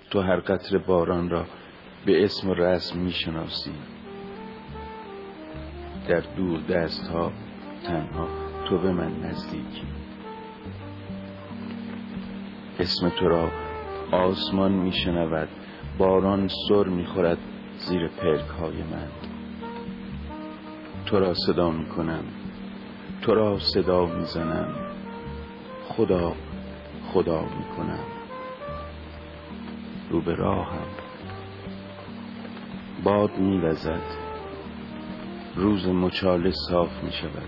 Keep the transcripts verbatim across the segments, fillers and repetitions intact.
تو هر قطره باران را به اسم و رسم میشناسی. در دور دست ها تنها تو به من نزدیکی. اسم تو را آسمان میشنود، باران سر میخورد زیر پلک های من. تو را صدا میکنم، تو را صدا میزنم، خدا خدا میکنم. رو به راهم باد میوزد، روز مچاله صاف میشود.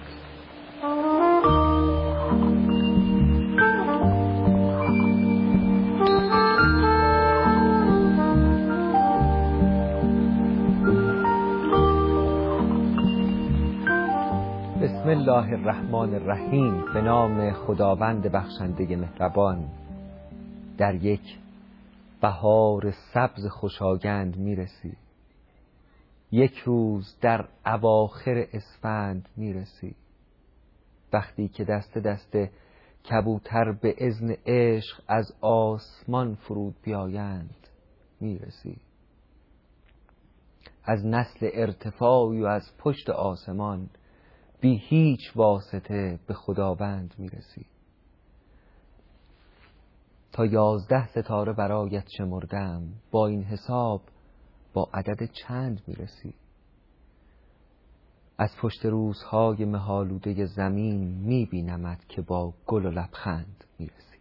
بسم الله الرحمن الرحیم. به نام خداوند بخشنده مهربان. در یک بهار سبز خوشایند میرسی، یک روز در اواخر اسفند میرسی، وقتی که دست دست کبوتر به اذن عشق از آسمان فرود بیایند میرسی. از نسل ارتفاعی و از پشت آسمان بی هیچ واسطه به خداوند میرسی. تا یازده ستاره برایت شمردم، با این حساب با عدد چند میرسی؟ از پشت روزهای مه‌آلوده زمین میبینمت که با گل و لبخند میرسی.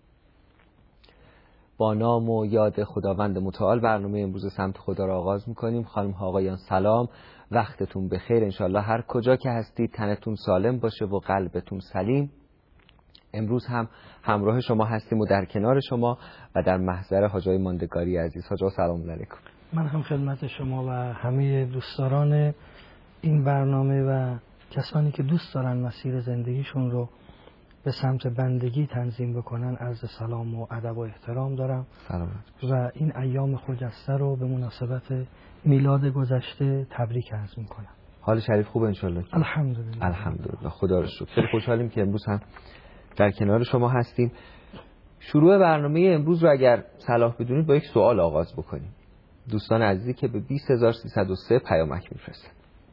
با نام و یاد خداوند متعال برنامه امروز سمت خدا را آغاز میکنیم. خانم ها آقایان سلام، وقتتون بخیر. انشالله هر کجا که هستید تنتون سالم باشه و قلبتون سلیم. امروز هم همراه شما هستیم و در کنار شما و در محضر حاجای ماندگاری عزیز. حاجا سلام علیکم. من هم خدمت شما و همه دوستداران این برنامه و کسانی که دوست دارن مسیر زندگیشون رو به سمت بندگی تنظیم بکنن عرض سلام و ادب و احترام دارم. سلامت. و این ایام خجسته رو به مناسبت میلاد گذشته تبریک عرض میکنم. حال شریف خوبه انشالله؟ الحمدلله. الحمدلله، خدا رو شکر. خیلی خوشحالیم که امروز هم در کنار شما هستیم. شروع برنامه امروز رو اگر صلاح بدونید با یک سوال آغاز بکنیم. دوستان عزیزی که به بیست هزار و سیصد و سه پیامک میفرستن.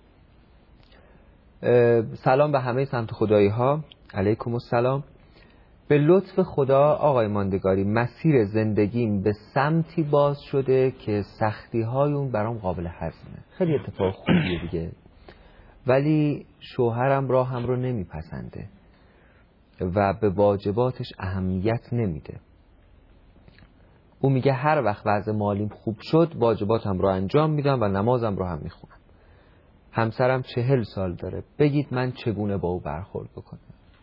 سلام به همه سمت خدایی ها. علیکم السلام. به لطف خدا آقای ماندگاری، مسیر زندگیم به سمتی باز شده که سختی های اون برام قابل هضمه. خیلی اتفاق خوبیه دیگه، ولی شوهرم راهم رو نمیپسنده و به واجباتش اهمیت نمیده. او میگه هر وقت وضع مالیم خوب شد واجباتم رو انجام میدم و نمازم رو هم میخونم. همسرم چهل سال داره. بگید من چگونه با او برخورد بکنم؟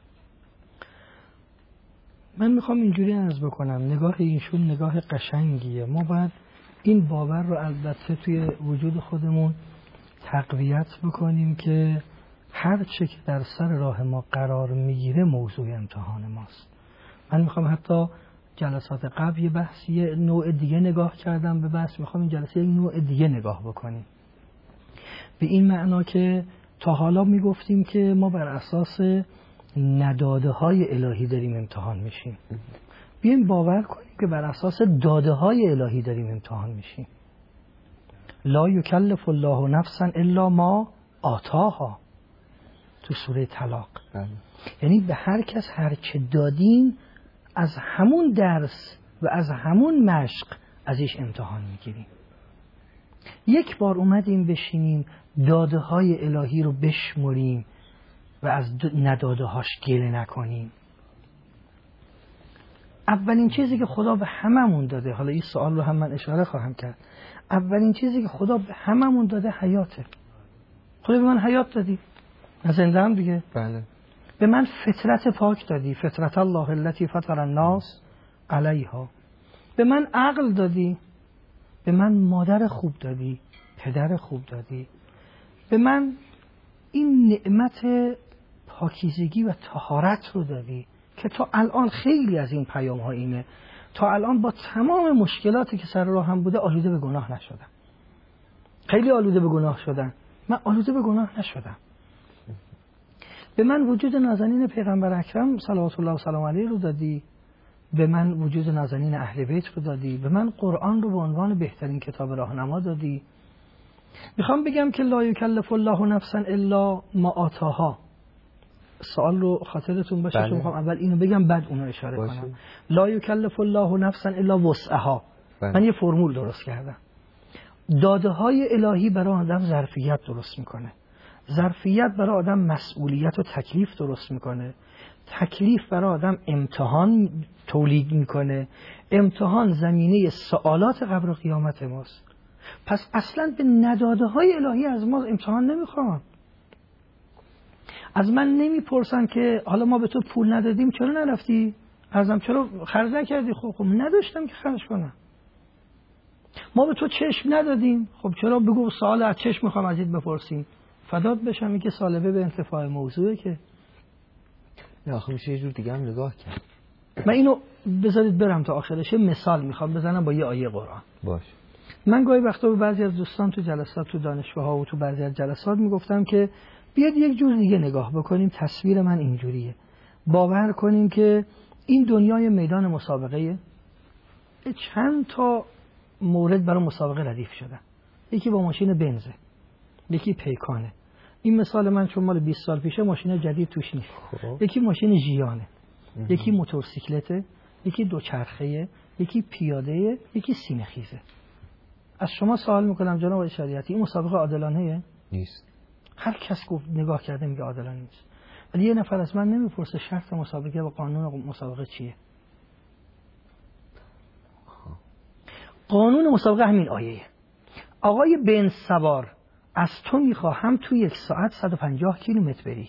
من میخوام اینجوری عرض بکنم، نگاه ایشون نگاه قشنگیه. ما باید این باور رو البته توی وجود خودمون تقویت بکنیم که هر چه که در سر راه ما قرار میگیره موضوع امتحان ماست. من میخوام حتی جلسات قبل یه بحث یه نوع دیگه نگاه کردم به بحث، میخوام این جلسه یک نوع دیگه نگاه بکنیم، به این معنا که تا حالا میگفتیم که ما بر اساس نداده های الهی داریم امتحان میشیم. بیایم باور کنیم که بر اساس داده های الهی داریم امتحان میشیم. لا یکلف الله نفسا الا ما آتاها تو سوره طلاق. یعنی به هر کس هر چه دادیم از همون درس و از همون مشق ازش امتحان میگیریم. یک بار اومدیم بشینیم داده های الهی رو بشمریم و از نداده هاش گله نکنیم. اولین چیزی که خدا به هممون داده، حالا این سوال رو هم من اشاره خواهم کرد، اولین چیزی که خدا به هممون داده حیاته. خدا به من حیات دادی، من زنده هم دیگه. بله. به من فطرت پاک دادی، فطرت الله التي فطر الناس علیها. به من عقل دادی، به من مادر خوب دادی، پدر خوب دادی، به من این نعمت پاکیزگی و طهارت رو دادی که تا الان خیلی از این پیام ها اینه، تا الان با تمام مشکلاتی که سر راه هم بوده آلوده به گناه نشدم. خیلی آلوده به گناه شدن، من آلوده به گناه نشدم. به من وجود نازنین پیغمبر اکرم صلوات الله و سلام علیه رو دادی، به من وجود نازنین اهل بیت رو دادی، به من قرآن رو به عنوان بهترین کتاب راهنما دادی. میخوام بگم که لا یکلف الله نفسا الا ما آتاها. سوال رو خاطرتون باشه بله. که میخوام اول اینو بگم بعد اونو اشاره باشه. کنم. لا یکلف الله نفسا الا وسعها. بله. من یه فرمول درست کردم. داده های الهی برای آدم ظرفیت درست میکنه، ظرفیت برای آدم مسئولیت و تکلیف درست میکنه، تکلیف برای آدم امتحان تولید میکنه، امتحان زمینه سوالات قبر و قیامت ماست. پس اصلا به نداده های الهی از ما امتحان نمیخوان. از من نمیپرسن که حالا ما به تو پول ندادیم چرا نرفتی؟ ازم چرا خرج نکردی؟ خب خب نداشتم که خرج کنم. ما به تو چشم ندادیم، خب چرا بگو سوال از چشم میخوام ازت بپرسیم. فدات بشم این که سالبه به انتفاع موضوعه که نه آخه میشه یه جور دیگه هم نگاه کرد. من اینو بذارید برم تا آخرش. مثال میخوام بزنم با یه آیه قرآن. باش. من گاهی وقتا به بعضی از دوستان تو جلسات تو دانشگاه ها و تو بعضی از جلسات میگفتم که بیاد یک جور دیگه نگاه بکنیم. تصویر من اینجوریه. باور کنیم که این دنیای میدان مسابقه، چند تا مورد برای مسابقه ردیف شدن. یکی با ماشین بنزه، یکی پیکانه. این مثال من چون مال بیست سال پیشه ماشین جدید توش نیست. خوب. یکی ماشین ژیانه، یکی موتورسیکلته، یکی دوچرخه‌ایه، یکی پیاده‌ایه، یکی سینه‌خیزه. از شما سوال میکنم جناب آقای شریعتی، این مسابقه عادلانه‌ایه؟ نیست. هر کس گفت نگاه کرده میگه عادلانه نیست. ولی یه نفر از من نمیپرسه شرط مسابقه و قانون مسابقه چیه. قانون مسابقه همین آیه. آقای بن سوار از تو میخواهم تو یک ساعت صد و پنجاه کیلومتر بری.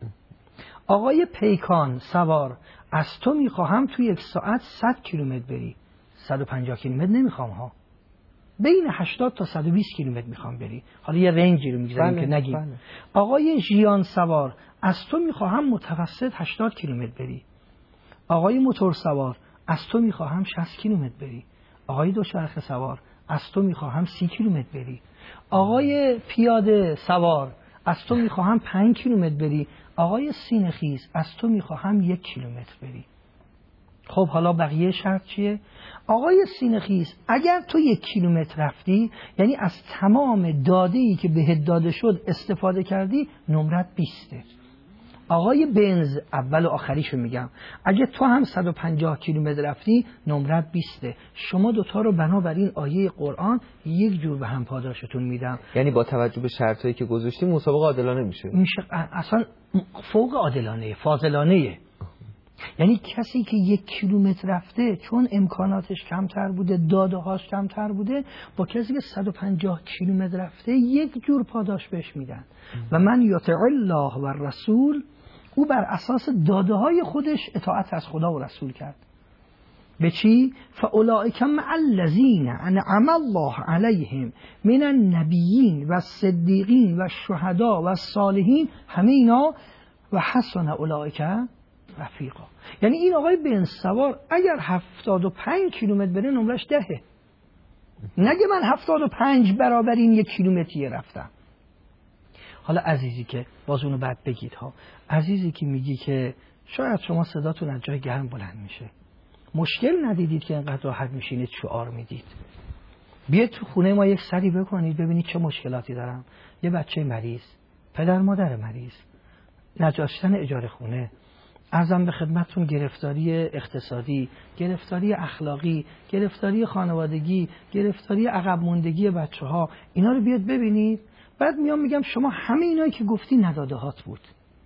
آقای پیکان سوار از تو میخواهم تو یک ساعت صد کیلومتر بری. صد و پنجاه کیلومتر نمیخوام ها، بین هشتاد تا صد و بیست کیلومتر میخوام بری. حالا یه رنجی رو میگذاریم که نگیم. بله. آقای ژیان سوار از تو میخواهم متوسط هشتاد کیلومتر بری. آقای موتور سوار از تو میخواهم شصت کیلومتر بری. آقای دوچرخه سوار از تو میخواهم سی کیلومتر بری. آقای پیاده سوار از تو میخواهم پنج کیلومتر بری. آقای سینه‌خیز از تو میخواهم یک کیلومتر بری. خب حالا بقیه شرط چیه؟ آقای سینه‌خیز اگر تو یک کیلومتر رفتی، یعنی از تمام داده‌ای که بهت داده شد استفاده کردی، نمرت بیسته. آقای بنز اول و آخریشو میگم، اگه تو هم صد و پنجاه کیلومتر رفتی نمرت بیسته. شما دوتا رو بنابراین آیه قرآن یک جور به هم پاداشتون میدم. یعنی با توجه به شرطایی که گذاشتیم مسابقه عادلانه میشه. میشه اصلا فوق عادلانه، فاضلانه. یعنی کسی که یک کیلومتر رفته چون امکاناتش کمتر بوده، داده هاش کمتر بوده، با کسی که صد و پنجاه کیلومتر رفته یک جور پاداش بهش میدن. و من یطع الله و رسول، او بر اساس داده های خودش اطاعت از خدا و رسول کرد. به چی؟ فاولئک مع الذین انعم الله علیهم من النبیین و الصدیقین و الشهداء و الصالحین، همه اینا و حسن اولئک رفیقا. یعنی این آقای بن سوار اگر هفتاد و پنج کیلومتر بره نمرش دهه. نگه من هفتاد و پنج برابر این یک کیلومتری رفتم. حالا عزیزی که باز اونو بعد بگید ها، عزیزی که میگی که شاید شما صداتون از جای گرم بلند میشه، مشکل ندیدید که اینقدر راحت میشینید شعار میدید. بیاید تو خونه ما یک سری بکنید ببینید چه مشکلاتی دارم. یه بچه مریض، پدر مادر مریض، نجاشتن اجاره خونه، ارزم به خدمتتون گرفتاری اقتصادی، گرفتاری اخلاقی، گرفتاری خانوادگی، گرفتاری عقب موندگی بچه ها، اینا رو بیاد ببینید. بعد میام میگم شما همه اینایی که گفتی نداده هات بود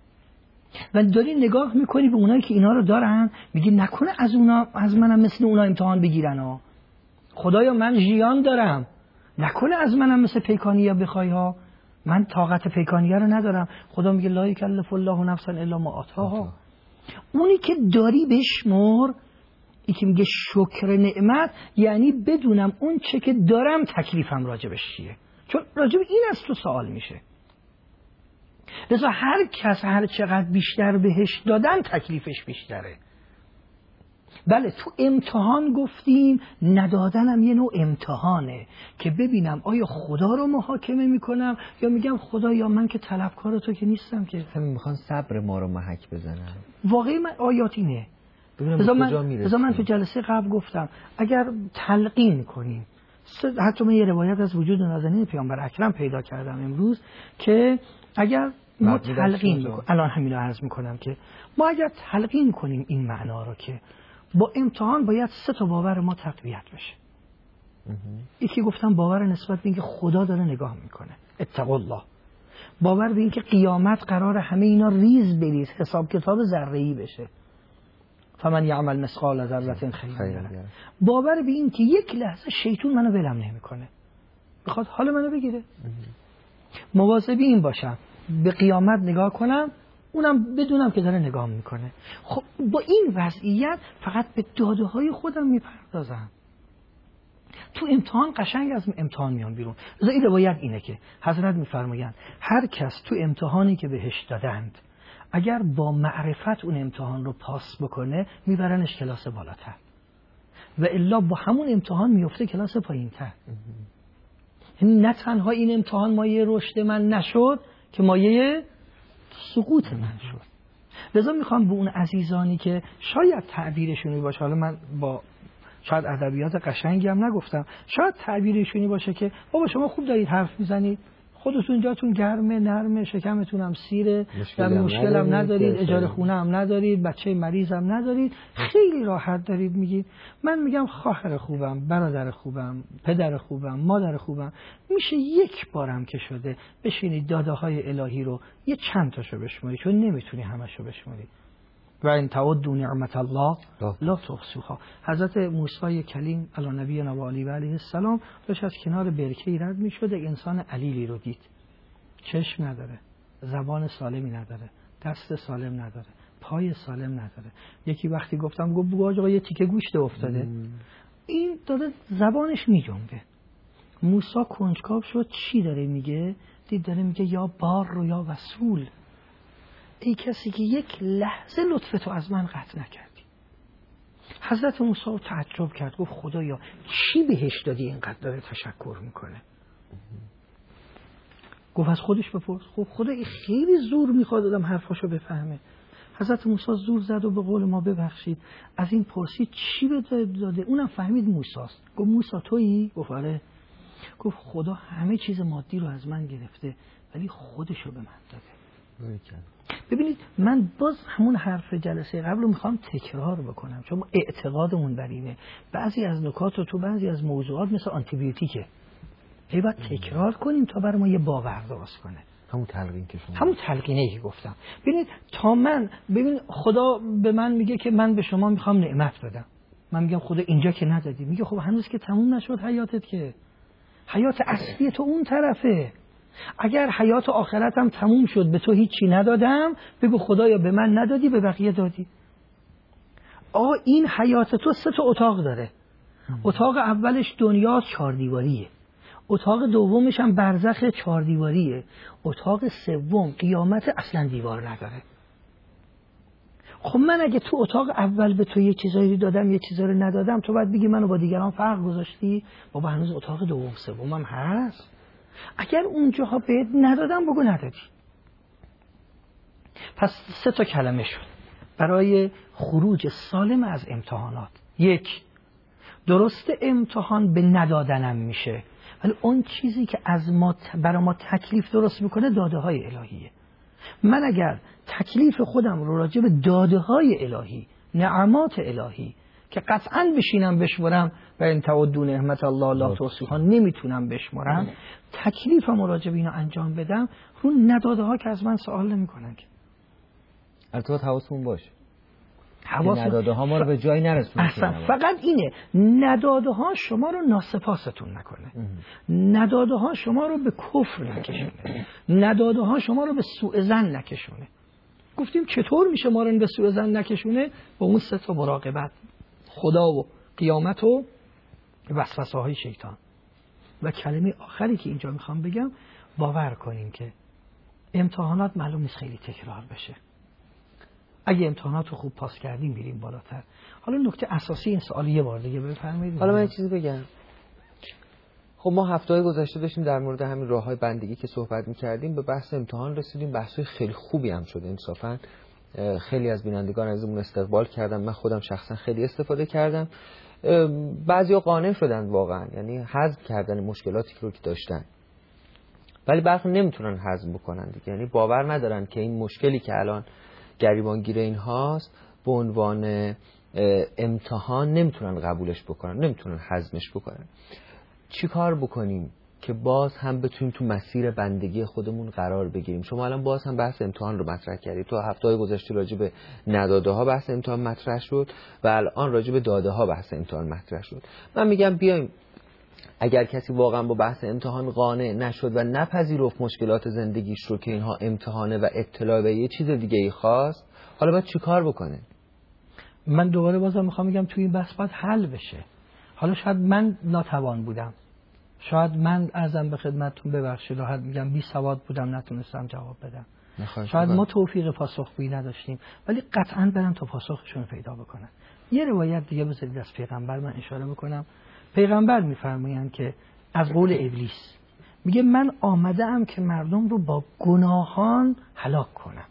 و داری نگاه میکنی به اونایی که اینا رو دارن، میگی نکنه از اونا از منم مثل اونا امتحان بگیرن ها. خدایا من ژیان دارم، نکنه از منم مثل پیکانیا بخوای ها. من طاقت پیکانیا رو ندارم. خدا میگه لا یکلف الله نفسا الا ما آتاها. اونی که داری بشمر. این که میگه شکر نعمت یعنی بدونم اون چه که دارم تکلیفم راجبش چیه، چون راجب این از تو سوال میشه. لذا هر کس هر چقدر بیشتر بهش دادن تکلیفش بیشتره. بله تو امتحان گفتیم، ندادنم یه نوع امتحانه که ببینم آیا خدا رو محاکمه میکنم یا میگم خدا یا من که طلبکار تو که نیستم که. همین میخوان صبر ما رو محک بزنن. واقعی من آیات اینه ببینم کجا میرسیم. بذار من تو جلسه قبل گفتم اگر تلقین کنیم، حتی من یه روایت از وجود نازنین پیامبر اکرم پیدا کردم امروز که اگر ما تلقین بکنیم، الان همین رو عرض میکنم که ما اگر تلقین کنیم این معنا رو که با امتحان باید سه تا باور ما تقویت بشه. یکی گفتم باور نسبت به اینکه خدا داره نگاه میکنه، اتقوا الله. باور به اینکه قیامت قرار همه اینا ریز بریز حساب کتاب ذره‌ای بشه. فمن یعمل مثقال ذره خیرا یره. باور به این که یک لحظه شیطان منو ولم نمیکنه، بخواد حال منو بگیره. مواظب این باشم به قیامت نگاه کنم، اونم بدونم که داره نگاه میکنه. خب با این وضعیت فقط به داده های خودم میپردازم. تو امتحان قشنگ از امتحان میان بیرون. از این روایت اینه که حضرت میفرمایند هر کس تو امتحانی که بهش دادند اگر با معرفت اون امتحان رو پاس بکنه میبرنش کلاس بالاتر و الا با همون امتحان میفته کلاس پایینتر. نه تنها این امتحان مایه رشد من نشد که مایه سقوط من شد. لذا میخوام به اون عزیزانی که شاید تعبیرشونی باشه، حالا من با شاید ادبیات قشنگی هم نگفتم، شاید تعبیرشونی باشه که بابا شما خوب دارید حرف میزنید، خودتون جاتون گرمه، نرمه، شکمتون هم سیره، در مشکل هم ندارید، اجاره خونه هم ندارید، بچه مریض هم ندارید، خیلی راحت دارید میگید. من میگم خواهر خوبم، برادر خوبم، پدر خوبم، مادر خوبم، میشه یک بارم که شده بشینید داده های الهی رو یه چند تاشو بشماری، چون نمیتونی همشو بشماری. و این تعدوا نعمت الله لا تحصوها. حضرت موسی کلیم علی نبینا و علیه السلام داشت از کنار برکه‌ای رد می‌شد، انسان علیلی رو دید. چشم نداره، زبان سالمی نداره، دست سالم نداره، پای سالم نداره. یکی وقتی گفتم گفت بگو آقا یه تیکه گوشت افتاده. مم. این داره زبانش میجنبه. موسی کنجکاو شد چی داره میگه؟ دید داره میگه یا بار رو یا رسول، ای کسی که یک لحظه لطف تو از من قطع نکردی. حضرت موسی تعجب کرد، گفت خدایا چی بهش دادی اینقدر داره تشکر میکنه؟ گفت از خودش بپرس. خب خدا خیلی زور میخواد آدم حرفاشو بفهمه. حضرت موسی زور زد و به قول ما ببخشید از این پرسید چی به داده؟ اونم فهمید موساست. گفت موسی تویی؟ گفت آره. گفت خدا همه چیز مادی رو از من گرفته ولی خودشو به من داده. ببینید من باز همون حرف جلسه قبل رو میخوام تکرار بکنم، چون اعتقادمون بر اینه بعضی از نکات رو تو بعضی از موضوعات مثل آنتیبیوتیکه هی باید تکرار کنیم تا برای ما یه باور درست کنه. همون تلقین که شما همون تلقینه که گفتم. ببینید تا من ببین خدا به من میگه که من به شما میخوام نعمت بدم، من میگم خدا اینجا که ندادی، میگه خب هنوز که تموم نشد حیاتت، که حیات اصلی تو اون طرفه. اگر حیات آخرتم تموم شد به تو هیچی ندادم، بگو خدایا به من ندادی به بقیه دادی. آقا این حیات تو سه تا اتاق داره. اتاق اولش دنیا چهار دیواریه، اتاق دومش هم برزخ چهار دیواریه، اتاق سوم قیامت اصلا دیوار نداره. خب من اگه تو اتاق اول به تو یه چیزایی دادم یه چیزایی رو ندادم، تو باید بگی منو با دیگران فرق گذاشتی. بابا هنوز اتاق دوم سومم هست. اگر اونجاها بهت ندادم بگو ندادی. پس سه تا کلمه شد برای خروج سالم از امتحانات. یک، درست امتحان به ندادنم میشه، ولی اون چیزی که از ما برای ما تکلیف درست میکنه داده های الهیه. من اگر تکلیف خودم رو راجع به داده های الهی، نعمات الهی که قطعاً بشینم بشمرم و این تعدوا نعمت الله لا تحصوها نمیتونم بشمرم، تکلیفم راجع به اینا انجام بدم، رو نداده ها که از من سوال نمیکنن. البته حواسمون باشه حواس نداده ها ما رو به جایی نرسونه. اصلا فقط اینه نداده ها شما رو ناسپاستون نکنه، نداده ها شما رو به کفر نکشونه، نداده ها شما رو به سوء ظن نکشونه. گفتیم چطور میشه ما رو به سوء ظن نکشونه؟ با اون سه تا مراقبت، خدا و قیامت و وسوسه های شیطان. و کلمه آخری که اینجا میخوام بگم، باور کنیم که امتحانات معلوم نیست خیلی تکرار بشه. اگه امتحانات رو خوب پاس کردیم میریم بالاتر. حالا نکته اساسی این سوال یه بار دیگه بفرمایید. حالا من یه چیزی بگم. خب ما هفته‌های گذشته داشتیم در مورد همین راه‌های بندگی که صحبت می‌کردیم، به بحث امتحان رسیدیم، بحث‌های خیلی خوبی هم شده انصافاً. خیلی از بینندگان عزیزمون استقبال کردن، من خودم شخصا خیلی استفاده کردم. بعضیا قانع شدن واقعا، یعنی حذف کردن مشکلاتی رو که داشتن، ولی برخی نمیتونن حذف بکنن دیگه، یعنی باور ندارن که این مشکلی که الان گریبانگیر اینهاست به عنوان امتحان نمیتونن قبولش بکنن، نمیتونن هضمش بکنن. چی کار بکنیم که باز هم بتونیم تو مسیر بندگی خودمون قرار بگیریم؟ شما الان باز هم بحث امتحان رو مطرح کردید، تو هفته‌های گذشته راجع به نداده ها بحث امتحان مطرح شد و الان راجع به داده ها بحث امتحان مطرح شد. من میگم بیایم اگر کسی واقعا با بحث امتحان قانع نشد و نپذیرفت مشکلات زندگیش رو که اینها امتحانه و اطلاع به یه چیز دیگه ای خواست، حالا باید چی کار بکنه؟ من دوباره بازم میخوام میگم توی این بحث باید حل بشه. حالا شاید من ناتوان بودم، شاید من ازم به خدمتتون ببخشید راحت میگم بی سواد بودم نتونستم جواب بدم، شاید ما توفیق پاسخگویی نداشتیم، ولی قطعا برن تا پاسخشون پیدا بکنن. یه روایت دیگه بذارید از پیغمبر من اشاره بکنم. پیغمبر میفرمایند که از قول ابلیس میگه من آمده‌ام که مردم رو با گناهان هلاک کنم.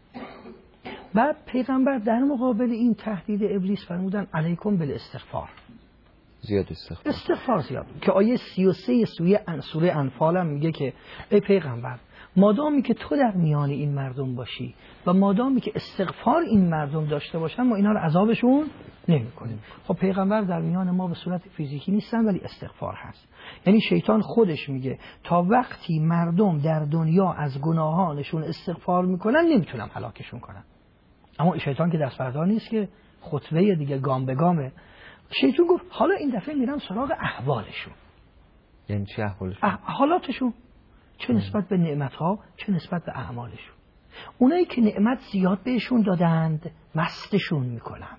بعد پیغمبر در مقابل این تهدید ابلیس فرمودن علیکم بالاستغفار، زیاد استغفار استغفار زیاد، که آیه سی و سه سوره سوره انفال هم میگه که ای پیغمبر مادامی که تو در میان این مردم باشی و مادامی که استغفار این مردم داشته باشن ما اینا رو عذابشون نمی کنیم. خب پیغمبر در میان ما به صورت فیزیکی نیستن ولی استغفار هست. یعنی شیطان خودش میگه تا وقتی مردم در دنیا از گناهانشون استغفار میکنن نمیتونم هلاکشون کنم. اما شیطان که دست بردار نیست که، خطوه دیگه گام به گامه. شیطان گفت حالا این دفعه میرم سراغ احوالشون. یعنی چه احوالشون؟ اح... حالاتشون، چه نسبت به نعمتها چه نسبت به اعمالشون. اونایی که نعمت زیاد بهشون دادند مستشون میکنم،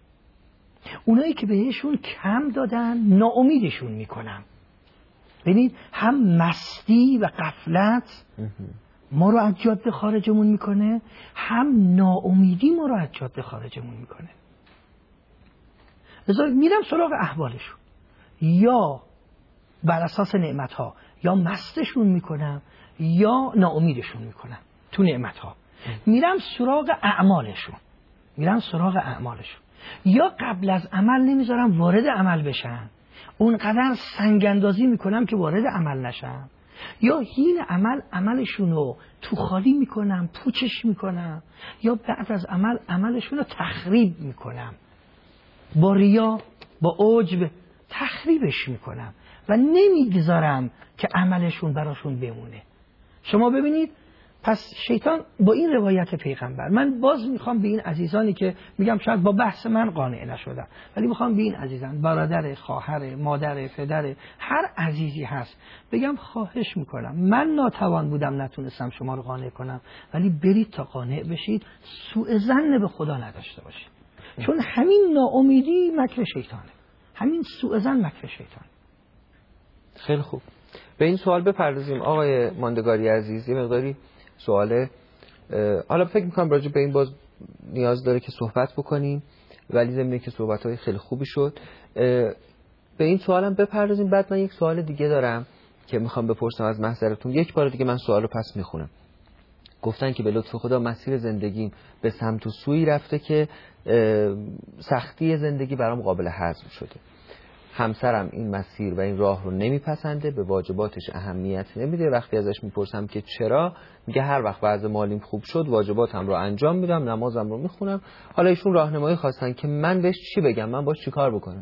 اونایی که بهشون کم دادن ناامیدشون میکنم. ببینید هم مستی و غفلت ما رو از جاده خارجمون میکنه، هم ناامیدی ما رو از جاده خارجمون میکنه. لذا میرم سراغ احوالشون، یا بر اساس نعمتها یا مستشون میکنم یا ناامیدشون میکنم. تو نعمتها میرم سراغ اعمالشون، میرم سراغ اعمالشون یا قبل از عمل نمیذارم وارد عمل بشن، اونقدر سنگ اندازی میکنم که وارد عمل نشن، یا حین عمل عملشون رو تو خالی میکنم، پوچش میکنم، یا بعد از عمل عملشون رو تخریب میکنم، با ریا با عجب تخریبش میکنم و نمیگذارم که عملشون براشون بمونه. شما ببینید پس شیطان با این روایت پیغمبر، من باز میخوام به این عزیزانی که میگم شاید با بحث من قانع نشدن، ولی میخوام به این عزیزان، برادر، خواهر، مادر، پدر، هر عزیزی هست بگم خواهش میکنم، من ناتوان بودم نتونستم شما رو قانع کنم، ولی برید تا قانع بشید، سوء ظن به خدا نداشته باشید، چون همین ناامیدی مکر شیطانه، همین سوء ظن مکر شیطانه. خیلی خوب، به این سوال بپردازیم آقای ماندگاری عزیز. یه مقداری سواله، حالا فکر میکنم راجع به این باز نیاز داره که صحبت بکنیم، ولی ضمن که صحبت‌های خیلی خوبی شد به این سوالم بپردازیم. بعد من یک سوال دیگه دارم که میخوام بپرسم از محضرتون. یک بار دیگه من سوالو پس میخونم. گفتن که به لطف خدا مسیر زندگیم به سمت و سوی رفته که سختی زندگی برام قابل هضم شده. همسرم این مسیر و این راه رو نمیپسنده، به واجباتش اهمیت نمیده. وقتی ازش میپرسم که چرا، میگه هر وقت وضع مالیم خوب شد واجباتم رو انجام میدم، نمازم رو میخونم. حالا ایشون راهنمایی خواستن که من بهش چی بگم، من باش چی کار بکنم؟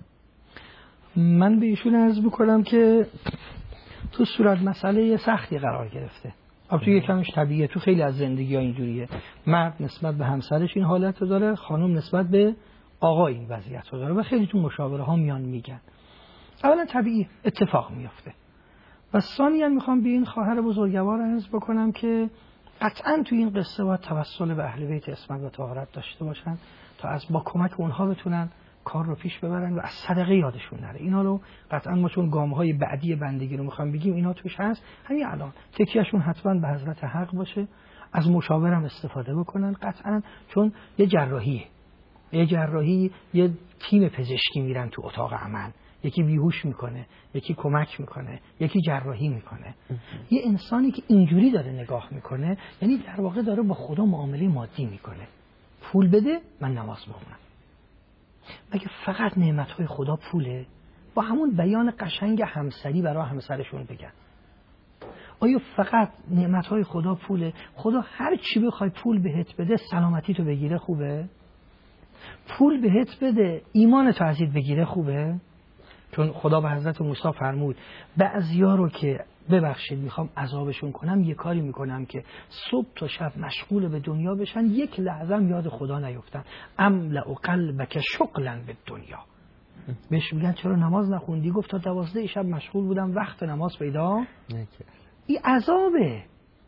من به ایشون عرض بکنم که تو صورت مسئله سختی قرار گرفته. اب تو یکمش طبیعیه، تو خیلی از زندگی ها اینجوریه، مرد نسبت به همسرش این حالت رو داره، خانم نسبت به آقا این وضعیت رو داره و خیلی تو مشاوره ها میان میگن. اولا طبیعی اتفاق میفته و ثانیاً میخوام به این خواهر بزرگوار عرض بکنم که قطعاً تو این قصه باید توسل به اهل بیت عصمت و طهارت داشته باشن تا از با کمک اونها بتونن کار رو پیش ببرن و از صدقه یادشون نره. اینا رو قطعاً ما چون گام‌های بعدی بندگی رو میخوام بگیم اینا توش هست، همین الان تکیهشون حتماً به حضرت حق باشه، از مشاورم استفاده بکنن قطعاً، چون یه جراحیه، یه جراحی یه تیم پزشکی میرن تو اتاق عمل، یکی بیهوش میکنه، یکی کمک میکنه، یکی جراحی میکنه. یه انسانی که اینجوری داره نگاه میکنه یعنی در واقع داره با خدا معامله مادی میکنه. پول بده من نماز بخونم. مگه فقط نعمتهای خدا پوله؟ با همون بیان قشنگ همسری برای همسرشون بگن. آیا فقط نعمتهای خدا پوله؟ خدا هر چی بخوای پول بهت بده سلامتی تو بگیره خوبه؟ پول بهت بده ایمان تو ازید بگیره خوبه؟ چون خدا به حضرت موسی فرمود بعضیا رو که ببخشید میخوام عذابشون کنم یه کاری میکنم که صبح تا شب مشغول به دنیا بشن یک لحظه هم یاد خدا نیفتن. املأ قلبک شغلا به دنیا. بهش میگن چرا نماز نخوندی؟ گفت تا دوازده شب مشغول بودم وقت نماز پیدا نکرد. این عذابه.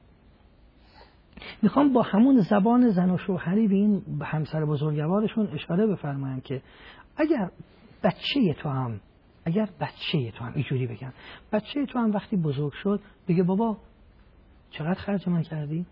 میخوام با همون زبان زن و شوهری به این همسر بزرگوارشون اشاره بفرمایم که اگر بچه تو هم اگر بچه تو هم اینجوری بگم بچه تو هم وقتی بزرگ شد بگه بابا چقدر خرج من کردی؟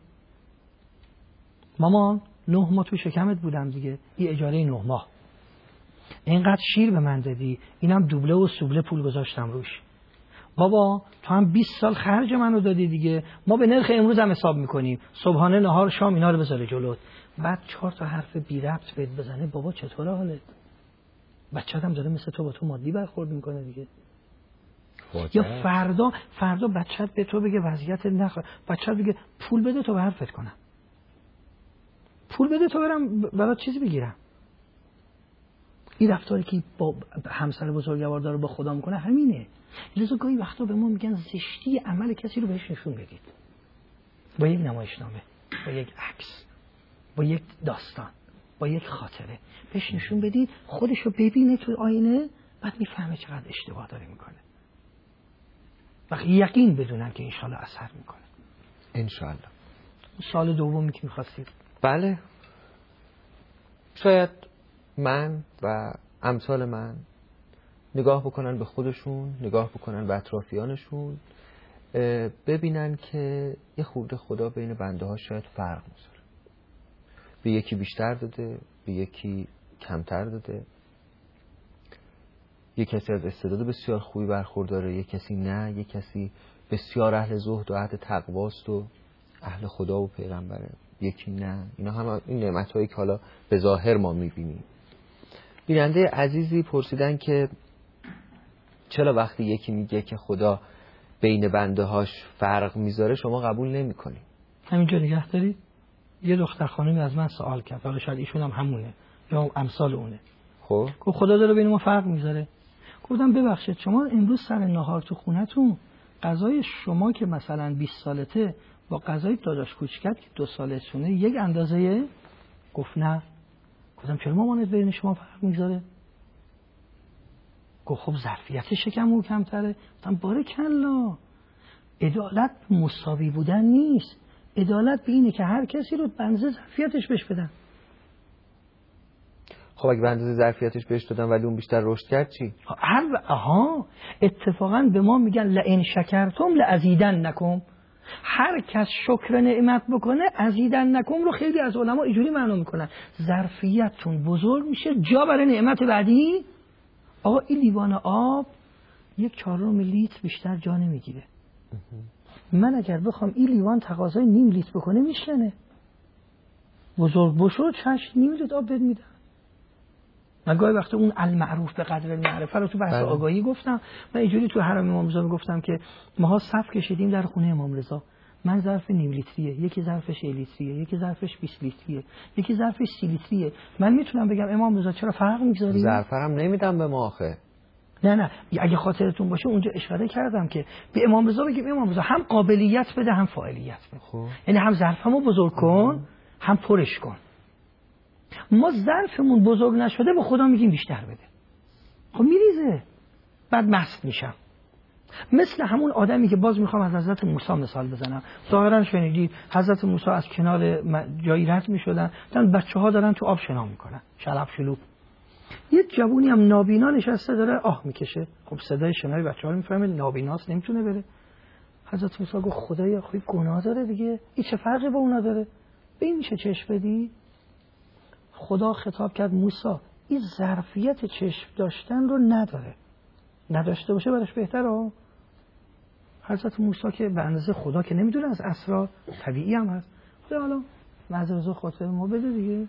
مامان نه ماه تو شکمت بودم دیگه، این اجاره نه ماه، اینقدر شیر به من دادی، اینم دوبله و سوبله پول گذاشتم روش. بابا تو هم بیست سال خرج منو دادی دیگه، ما به نرخ امروز هم حساب میکنیم، صبحانه نهار شام اینا رو بذاره جلوت. بعد چهار تا حرف بی ربط بهت بزنه بابا چطوره حالت؟ بچه‌ت هم داره مثل تو با تو مادی برخورد میکنه دیگه. یا فردا فردا بچه‌ت به تو بگه وضعیت نخواه، بچه‌ت بگه پول بده تو به حرفت کنم، پول بده تو برم برات چیزی بگیرم. این رفتاری که با همسر بزرگوار داره با خدا میکنه همینه. لذا گاهی وقتا به ما میگن زشتی عمل کسی رو بهش نشون بدید، با یک نمایشنامه، با یک عکس، با یک داستان، با یک خاطره بهش نشون بدید، خودش رو ببینه تو آینه، بعد میفهمه چقدر اشتباه داره میکنه. وقتی یقین بدونن که انشالله اثر میکنه. انشالله. سال دومی که میخواستید. بله، شاید من و امثال من نگاه بکنن به خودشون، نگاه بکنن به اطرافیانشون، ببینن که یه خورده خدا بین بنده ها شاید فرق میذاره، به یکی بیشتر داده، به یکی کمتر داده، یک کسی از استعداد بسیار خوبی برخورداره، یک کسی نه، یک کسی بسیار اهل زهد و اهل تقواست و اهل خدا و پیغمبره، یکی نه. اینا هم این نعمت‌هایی که حالا به ظاهر ما می‌بینیم. بیننده عزیزی پرسیدن که چرا وقتی یکی میگه که خدا بین بنده هاش فرق میذاره شما قبول نمی‌کنی؟ همینجا نگه دارید. یه دختر خانمی از من سوال کرد، حالا شاید ایشون هم همونه یا امثال اونه. خب گفت خدا داره بین ما فرق میذاره. گفتم ببخشید شما امروز سر نهار تو خونتون غذای شما که مثلا بیست سالته با غذای داداش کوچیکت که دو سالشونه یک اندازه‌ایه؟ گفت نه. گفتم چرا مامانت بین شما فرق میذاره؟ گفت خب ظرفیت شکم او کمتره. گفتم بارکالله، عدالت مساوی بودن نیست، عدالت به اینه که هر کسی رو به اندازه ظرفیتش بهش بدن. خب اگه به اندازه ظرفیتش بهش دادن ولی اون بیشتر رشد کرد چی؟ هر آها اتفاقا به ما میگن لئن شکرتم لازیدنکم، هر کس شکر نعمت بکنه ازیدنکم رو خیلی از علما اینجوری معنی میکنن ظرفیتتون بزرگ میشه جا برای نعمت بعدی. آقا این لیوان آب یک چهارم لیتر بیشتر جا نمیگیره. من اگر بخوام این لیوان تقاضای نیم لیتر بکنه میشکنه. بزرگ بشو چشم نیم لیتر آب بد میدن. من گاهی وقت اون المعروف به قدر المعرفه رو تو بحث بله. آگاهی گفتم. من اینجوری تو حرم امام رضا گفتم که ماها صف کشیدیم در خونه امام رضا، من ظرف نیم لیتریه، یکی ظرفش لیتریه، یکی ظرفش بیست لیتریه، یکی ظرفش سی لیتریه. من میتونم بگم امام رضا چرا فرق میذاری؟ ظرفم نمیدم به ما آخه. نه نه اگه خاطرتون باشه اونجا اشاره کردم که به امام رضا بگیم امام رضا هم قابلیت بده هم فاعلیت بده. خب. یعنی هم ظرفمو بزرگ کن هم پرش کن. ما ظرفمون بزرگ نشده به خدا میگیم بیشتر بده، خب میریزه، بعد مست میشم. مثل همون آدمی که باز میخوام از حضرت موسی مثال بزنم. ظاهرا شنیدید حضرت موسی از کنار جایی رد میشدن، تا بچه ها دارن تو آب شنا میکنن، شلپ شلوپ. یه جوونی هم نابینا نشسته داره آه میکشه. خب صدای شنای بچه ها رو میفهمه، نابیناست نمیتونه بره. حضرت موسی گفت خدایا خب گناه داره دیگه، این چه فرقی با اونا داره؟ به این میشه چشم بدی؟ خدا خطاب کرد موسی این ظرفیت چشم داشتن رو نداره، نداشته باشه براش بهتره. حضرت موسی که به اندازه خدا که نمیدونه از اسرار طبیعی هم هست، خدا حالا معذرت خاطر ما بده دیگه،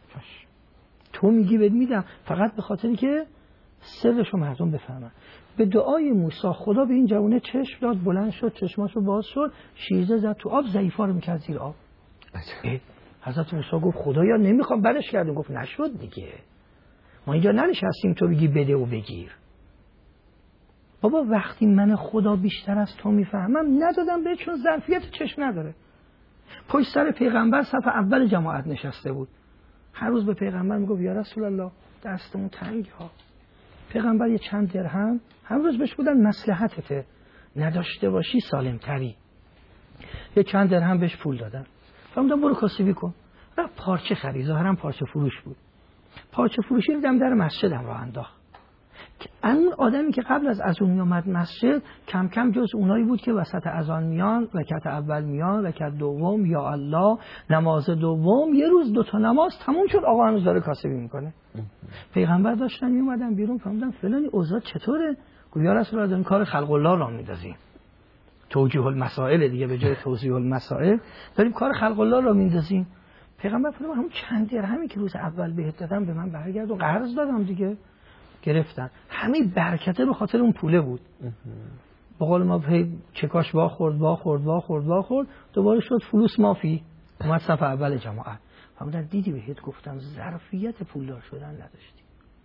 چش. تو میگی بهت میدم، فقط به خاطری که سرشو مردم بفهمن. به دعای موسی خدا به این جوونه چشم داد، بلند شد، چشماشو باز شد، شیرجه زد تو آب، ضعیفا رو میکرد زیر آب. حضرت موسی گفت خدایا نمیخوام، برش کردیم. گفت نشد دیگه، ما اینجا ننشستیم تو بگی بده و بگیر. بابا وقتی من خدا بیشتر از تو میفهمم ندادم به، چون ظرفیت چشم نداره. پشت سر پیغمبر صف اول جماعت نشسته بود، هر روز به پیغمبر میگفت یا رسول الله دستمون تنگ ها. پیغمبر یه چند درهم هر روز بهش بودن مصلحتته، نداشته باشی سالم تری. یه چند درهم بهش پول دادن، فرمودن برو کاسبی کن. رفت پارچه خرید، ظاهرا پارچه فروش بود. پارچه فروشی رو دم در مسجدم راه انداخت. اون آدمی که قبل از اذان میومد مسجد، کم کم جز اونایی بود که وسط اذان میان، رکعت اول میان، رکعت دوم یا الله، نماز دوم، یه روز دو تا نماز تموم شد، آقا هنوز داره کاسبی میکنه. پیغمبر داشتن میومدن بیرون، فهمیدن فلانی اوضاع چطوره؟ گفت یا رسول الله کار خلق الله را میندازیم. توجیه المسائل دیگه به جای توضیح المسائل، داریم کار خلق الله را میندازیم. پیغمبر فرمود همون چند درهمی که روز اول بهت دادم به من برگرد و قرض دادم دیگه. گرفتن. همه برکته به خاطر اون پوله بود. به قول ما چکاش وا خورد وا خورد وا خورد وا خورد، دوباره شد فلوس مافی، اومد صف اول جماعت. فرمودن دیدی بهت گفتم ظرفیت پولدار شدن نداشتی.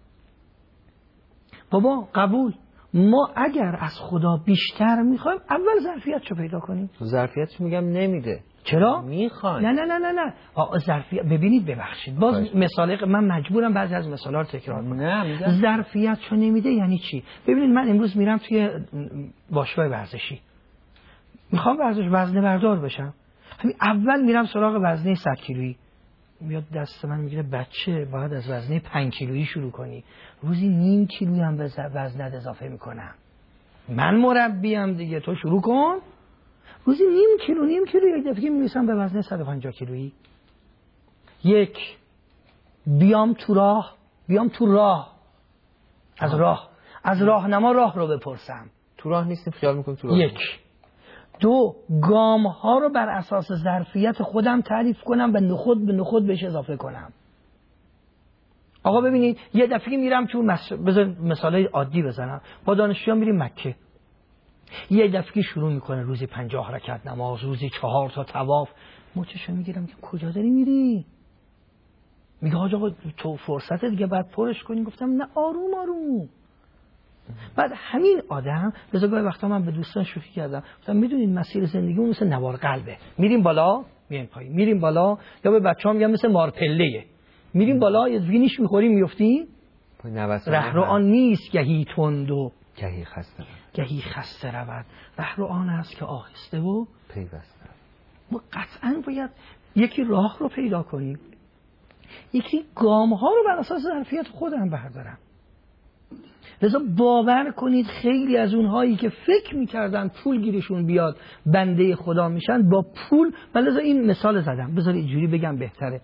بابا قبول، ما اگر از خدا بیشتر میخوایم اول ظرفیتشو پیدا کنیم. ظرفیتش میگم نمیده. چرا؟ میخوایم. نه نه نه نه نه. آقا ظرفیت ببینید، ببخشید. باز مثال من مجبورم بعضی از مثالا رو تکرار کنم. نه میگم ظرفیتشو نمیده یعنی چی؟ ببینید من امروز میرم توی باشگاه ورزشی. میخوام ورزش وزنه بردار بشم. همین اول میرم سراغ وزنه صد کیلویی. میاد دست من میگیره بچه باید از وزنه پنج کیلویی شروع کنی. روزی نیم کیلویی هم به وزنت اضافه میکنم. من مربیم دیگه، تو شروع کن. روزی نیم کیلو نیم کیلو یک دفعه می‌رسم به وزن صد و پنجاه کیلویی. یک بیام تو راه، بیام تو راه از راه از راهنما راه رو بپرسم. تو راه نیستیم خیال میکنیم تو راه. یک دو گام ها رو بر اساس ظرفیت خودم تعریف کنم و نخود به نخود بهش اضافه کنم. آقا ببینید یه دفعه میرم تو مس... بذار مثالای عادی بزنم. با دانشجویان میریم مکه، یه دفعه شروع میکنه روزی پنجاه رکعت نماز، روزی چهار تا طواف. مچشو میگیرم که کجا داری میری؟ میگه آقا تو فرصت دیگه بعد پرش کنی. گفتم نه آروم آروم. بعد همین آدم بذار گاهی وقتا من به دوستان شوخی کردم، گفتم میدونید مسیر زندگیمون مثل نوار قلبه، میریم بالا میایم پایین، میریم بالا، یا به بچه‌ها میگم مثل مارپله‌ایه، میریم بالا یه وینیش میخوریم میافتیم. رهرو آن نیست گهی تند و گهی خسته گهی خسته رود، رهرو آن است که آهسته و پیوسته. ما قطعا باید یکی راه رو پیدا کنیم، یکی گام ها رو بر اساس ظرفیت خودم بردارم. لذا باور کنید خیلی از اونهایی که فکر میکردن پول گیرشون بیاد بنده خدا میشن با پول. من لذا این مثال زدم، بذار اینجوری بگم بهتره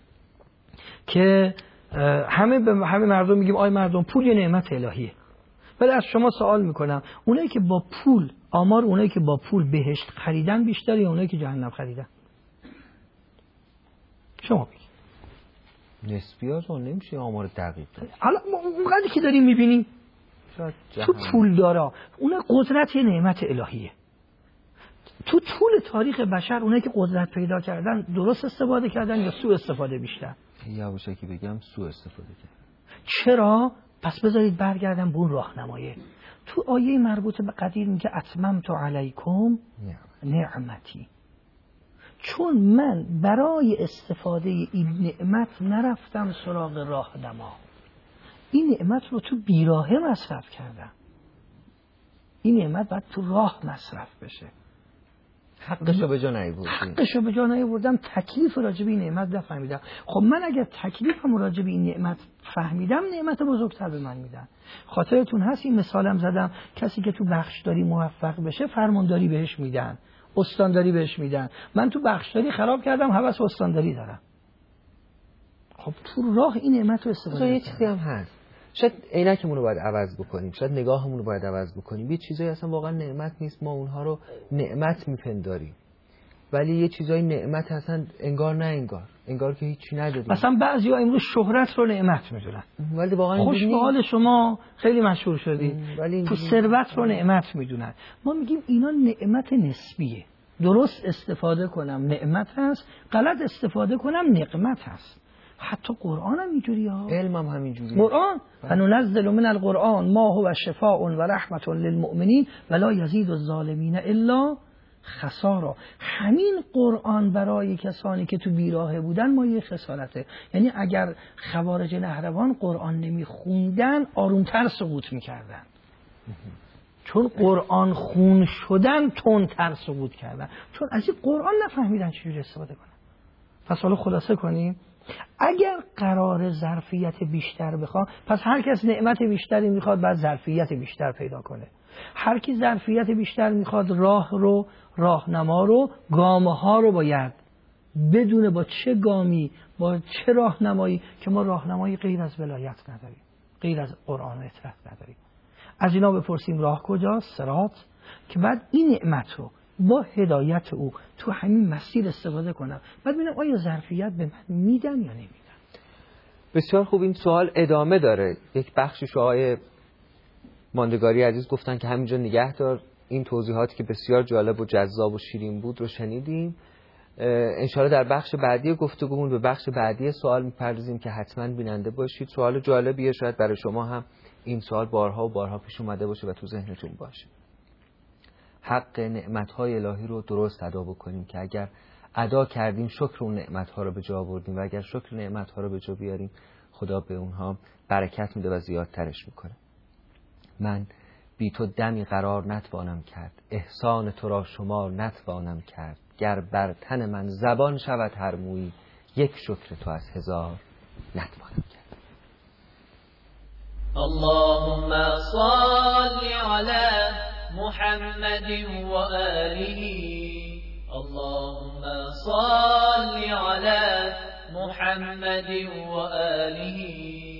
که همه به همه مردم میگیم آی مردم پول یه نعمت الهیه، ولی از شما سوال میکنم اونایی که با پول، آمار اونایی که با پول بهشت خریدن بیشتر یا اونایی که جهنم خریدن؟ شما بگید. نسبی ها تو نمیشه آمار دقیق. حالا اونقدری که داریم میبینیم تو پول دارا، اون قدرت یه نعمت الهیه. تو طول تاریخ بشر اونایی که قدرت پیدا کردن درست استفاده کردن یا سوء استفاده بیشتر؟ یا باشه که بگم سوء استفاده کردن. چرا؟ پس بذارید برگردم به اون راهنمایه. تو آیه مربوط به قدیر میگه اتممت علیکم نعمتی، چون من برای استفاده این نعمت نرفتم سراغ راهنما، این نعمت رو تو بیراهه مصرف کردم. این نعمت باید تو راه مصرف بشه. حقشو به جا نیاوردم. حقشو به جا نیاوردم، تکلیف راجع به این نعمت نفهمیدم. خب من اگر تکلیفم راجع به این نعمت فهمیدم، نعمت بزرگتر به من میدن. خاطرتون هست این مثالم زدم، کسی که تو بخشداری موفق بشه فرمانداری بهش میدن، استانداری بهش میدن. من تو بخشداری خراب کردم، هوس استانداری دارم. خب تو راه این نعمت رو استفاده کنیم. یه چیزی هم هست، شاید عینکمون رو باید عوض بکنیم، شاید نگاهمون رو باید عوض بکنیم. یه چیزایی اصلا واقعا نعمت نیست، ما اونها رو نعمت میپنداریم، ولی یه چیزایی نعمت اصلا انگار نه انگار. انگار که هیچی نداریم. مثلا بعضیا امروز شهرت رو نعمت میدونن، ولی واقعا خوش به حال شما خیلی مشهور شدید، تو ثروت رو نعمت میدونن. ما میگیم اینا نعمت نسبیه، درست استفاده کنم نعمت هست، غلط استفاده کنم نقمت هست. حتی قرآن هم اینجوری ها، علم هم همینجوریه. قرآن فننزل من القرآن ما هو شفاء و رحمت للمؤمنین ولا یزید الظالمین الا خسارا. همین قرآن برای کسانی که تو بیراهه بودن ما یه خسارته. یعنی اگر خوارج نهروان قرآن نمیخوندن آرومتر سقوط میکردن، چون قرآن خون شدن تندتر سقوط کردن، چون از این قرآن نفهمیدن چجوری استفاده کنن. پس حالا خلاصه کنیم، اگر قرار ظرفیت بیشتر بخواد، پس هر کس نعمت بیشتری میخواد بعد ظرفیت بیشتر پیدا کنه. هر کی ظرفیت بیشتر میخواد راه رو، راهنما رو، گامه ها رو باید بدونه با چه گامی، با چه راهنمایی، که ما راهنمایی غیر از ولایت نداریم، غیر از قرآن و اطاعت نداریم. از اینا بپرسیم راه کجاست؟ صراط، که بعد این نعمت رو با هدایت او تو همین مسیر استفاده کنم، بعد ببینم آیا ظرفیت به من میدن یا نمیدن. بسیار خوب. این سوال ادامه داره. یک بخشش آقای ماندگاری عزیز گفتن که همینجا نگه دار. این توضیحاتی که بسیار جالب و جذاب و شیرین بود رو شنیدیم. انشاءالله در بخش بعدی گفتگومون به بخش بعدی سوال میپردازیم که حتما بیننده باشید. سوال جالبیه، شاید برای شما هم این سوال بارها و بارها پیش اومده باشه و تو ذهنتون باشه. حق نعمت‌های الهی رو درست ادا بکنیم که اگر ادا کردیم شکر اون نعمت‌ها رو به جا آوردیم و اگر شکر نعمت‌ها رو به جا بیاریم خدا به اونها برکت میده و زیادترش میکنه. من بی تو دمی قرار نتوانم کرد، احسان تو را شمار نتوانم کرد. گر بر تن من زبان شود هر مویی، یک شکر تو از هزار نتوانم کرد. اللهم صل علی محمد و آله. اللهم صل علی محمد و آله.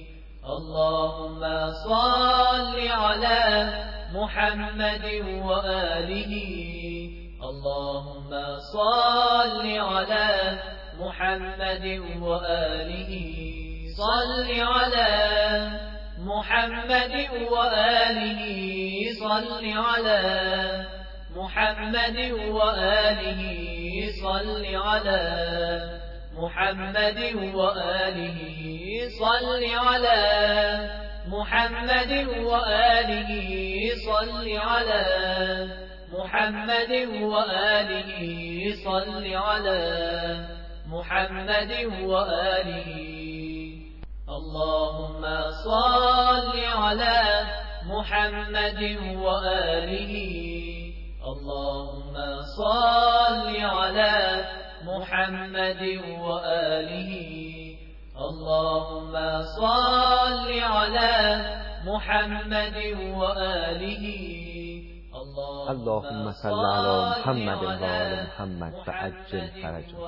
اللهم صل علی محمد و آله. اللهم صل علی محمد و آله. صل علی محمد و آله. صل علی محمد و آله. صل علی محمد و آله. صل علی محمد و آله. صل علی محمد و آله. صل علی محمد و آله. اللهم صل علی محمد و آله. اللهم صل علی محمد و آله. اللهم صل علی محمد و آله. اللهم صل علی محمد و آل محمد و عجل فرجه.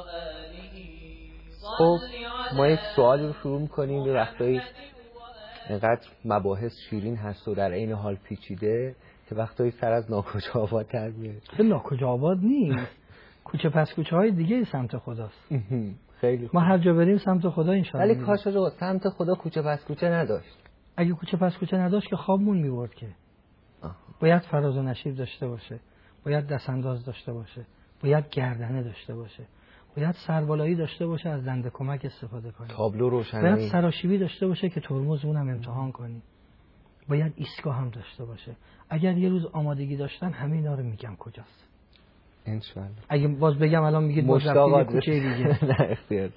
خب ما یک سوالی رو شروع می‌کنیم. یه وقتایی اینقدر مباحث شیرین هست و در عین حال پیچیده که وقتایی سر از ناکجا آباد در میاد. ناکجا آباد نیست، کوچه پس کوچه های دیگه سمت خداست. خیلی خوب. ما هر جا بریم سمت خدا ان شاء الله. ولی کاش رو سمت خدا کوچه پس کوچه نداشت. اگه کوچه پس کوچه نداشت که خوابمون می‌برد که. آه. باید فراز و نشیب داشته باشه، باید دست انداز داشته باشه، باید گردنه داشته باشه، باید سربالایی داشته باشه از دنده کمک استفاده کنیم، تابلو روشنایی، باید سراشیبی داشته باشه که ترمزمون هم امتحان کنیم، باید ایستگاه هم داشته باشه. اگر یه روز آمادگی داشتن همه اینا رو میگم کجاست ان شاء الله. اگه باز بگم الان میگید باز رفتید کوچه دیگه. نه اختیار.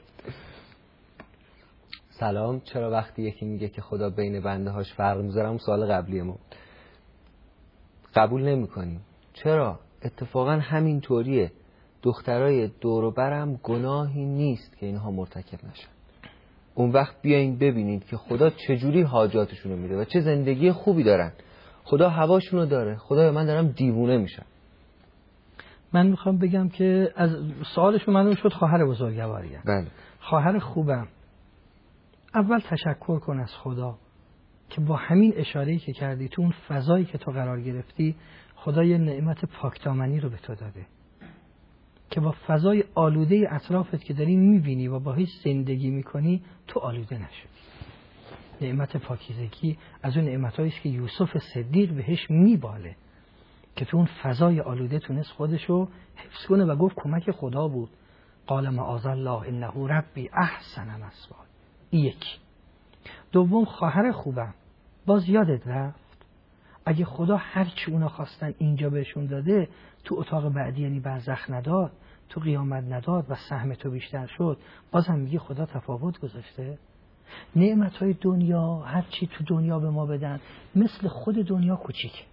سلام. چرا وقتی یکی میگه که خدا بین بنده هاش فرق میذاره، اون سوال قبلی ما قبول نمی‌کنیم؟ چرا؟ اتفاقا همین طوریه. دخترای دور و برم گناهی نیست که اینها مرتکب نشن. اون وقت بیاین ببینید که خدا چجوری حاجاتشون رو میده و چه زندگی خوبی دارن. خدا هواشون رو داره. خدا من دارم دیوونه میشم. من میخوام بگم که از سوالش معلوم شد خواهر بزرگواریم. بله. خواهر خوبم، اول تشکر کن از خدا که با همین اشاره‌ای که کردی تو اون فضایی که تو قرار گرفتی خدا یه نعمت پاکدامنی رو به تو داده. که با فضای آلوده اطرافت که داری میبینی و با هیچ زندگی میکنی تو آلوده نشدی. نعمت پاکیزگی از اون نعمتایی است که یوسف صدیق بهش میباله که تو اون فضای آلوده تونست خودشو حفظ کنه و گفت کمک خدا بود. قال معاذ الله انه ربی احسن مثوای. یک. دوم، خواهر خوبم، باز یادت رفت اگه خدا هرچی اونا خواستن اینجا بهشون داده، تو اتاق بعدی یعنی برزخ نداد، تو قیامت نداد و سهم تو بیشتر شد، باز هم میگی خدا تفاوت گذاشته؟ نعمتهای دنیا هرچی تو دنیا به ما بدن مثل خود دنیا کوچیک.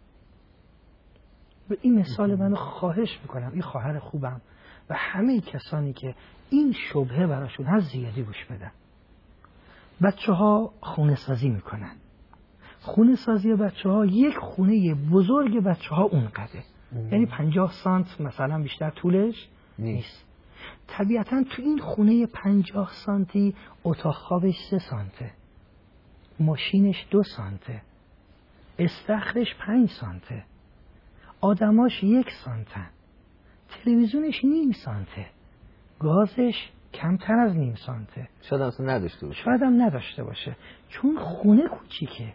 به این مثال منو خواهش میکنم این خواهر خوبم و همه کسانی که این شبهه براشون هست زیادی گوش بدن. بچه ها خونه سازی میکنن. خونه سازی بچه ها یک خونه بزرگ بچه ها اونقدره، یعنی پنجاه سانت مثلا بیشتر طولش نیست. طبیعتا تو این خونه پنجاه سانتی اتاق خوابش سه سانته، ماشینش دو سانته، استخرش پنج سانته، آدماش یک سانتن، تلویزیونش نیم سانته، گازش کمتر از نیم سانته. شاید هم اصلا نداشته باشه. شاید هم نداشته باشه چون خونه کوچیکه.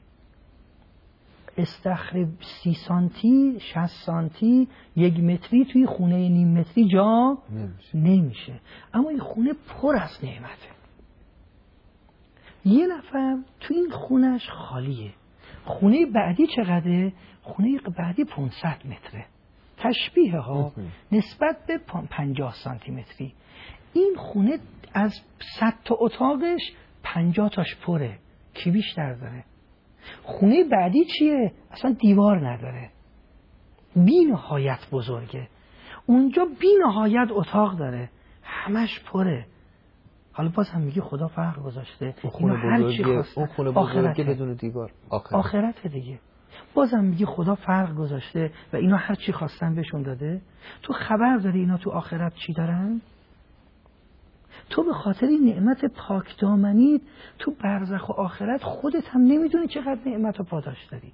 استخر سی سانتی، شصت سانتی، یک متری توی خونه نیم متری جا نمیشه. نمیشه. اما این خونه پر از نعمته. یه نفر توی این خونش خالیه. خونه بعدی چقدره؟ خونه بعدی پانصد متره. تشبیه ها نسبت به پنجاه سانتی متری. این خونه از صد تا اتاقش پنجاه تاش پره. کی بیشتر داره؟ خونه بعدی چیه؟ اصلا دیوار نداره، بی نهایت بزرگه. اونجا بی نهایت اتاق داره، همش پره. حالا باز هم میگه خدا فرق گذاشته. اون خونه بزرگه، اون خونه بزرگه بدون دیوار آخرت. آخرت دیگه. باز هم میگه خدا فرق گذاشته و اینا هر چی خواستن بهشون داده. تو خبر داری اینا تو آخرت چی دارن؟ تو به خاطر این نعمت پاک دامنید تو برزخ و آخرت خودت هم نمیدونی چقدر نعمت و پاداش داری.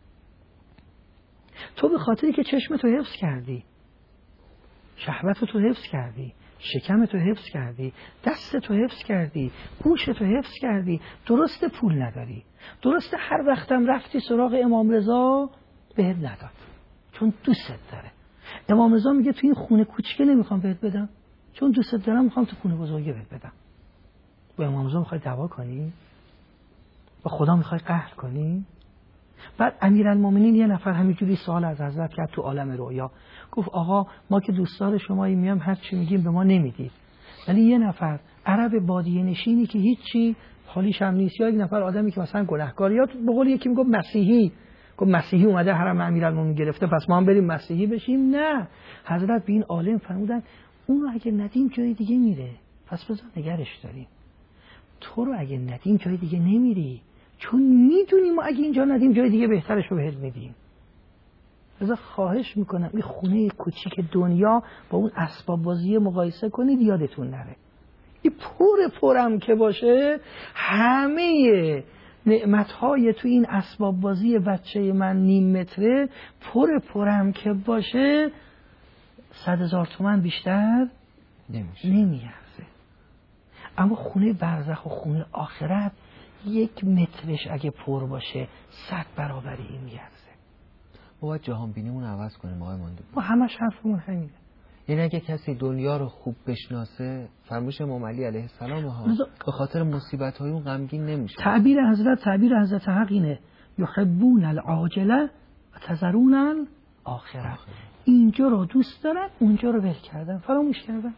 تو به خاطری که چشمتو حفظ کردی، شهوتتو حفظ کردی، شکمتو حفظ کردی، دستتو حفظ کردی، گوشتو حفظ کردی، درست پول نداری، درست هر وقتم رفتی سراغ امام رضا بهت نداد چون دوستت داره. امام رضا میگه تو این خونه کوچیکه نمیخوام بهت بدم چون دوستت دارم، میخوام تو خونه بزرگه بهت بدم. با امام رضا میخوای دعوا کنی؟ با خدا میخوای قهر کنی؟ بعد امیرالمومنین یه نفر همینجوری سوال از حضرت کرد تو عالم رویا، گفت آقا ما که دوستدار شمایی، میام هر چی میگیم به ما نمیدید، ولی یه نفر عرب بادیه نشینی که هیچی حالیش هم نیست، یا یک نفر آدمی که مثلا گناهکار، یا به قول یکی میگه مسیحی، گفت مسیحی اومده حرم امیرالمومنین گرفته پس ما هم بریم مسیحی بشیم. نه، حضرت به این عالم فرمودن اونو اگه ندیم جای دیگه میره، پس بذار نگرش داریم. تو رو اگه ندیم جای دیگه نمیری، چون میدونیم ما اگه اینجا ندیم جای دیگه بهترش رو بهت میدیم. لذا خواهش میکنم این خونه کوچیک دنیا با اون اسباب بازی مقایسه کنید، یادتون نره. این پر پرم که باشه، همه نعمتهای تو این اسباب بازی بچه من نیم متره پر پرم که باشه، صد هزار تومن بیشتر نمیشه، نمیارزه. اما خونه برزخ و خونه آخرت یک مترش اگه پر باشه صد برابر این میارزه. ما باید جهان بینیمون عوض کنیم آقای ماندگاری. ما همش حرفمون همینه. یعنی اگه کسی دنیا رو خوب بشناسه، فرموش امام علی علیه السلام ها، به خاطر مصیبت های اون غمگین نمیشه. تعبیر حضرت تعبیر حضرت حق اینه، یحبون العاجله و تذرون الاخره. اینجا رو دوست دارن، اونجا رو ول کردن، فراموش کردن.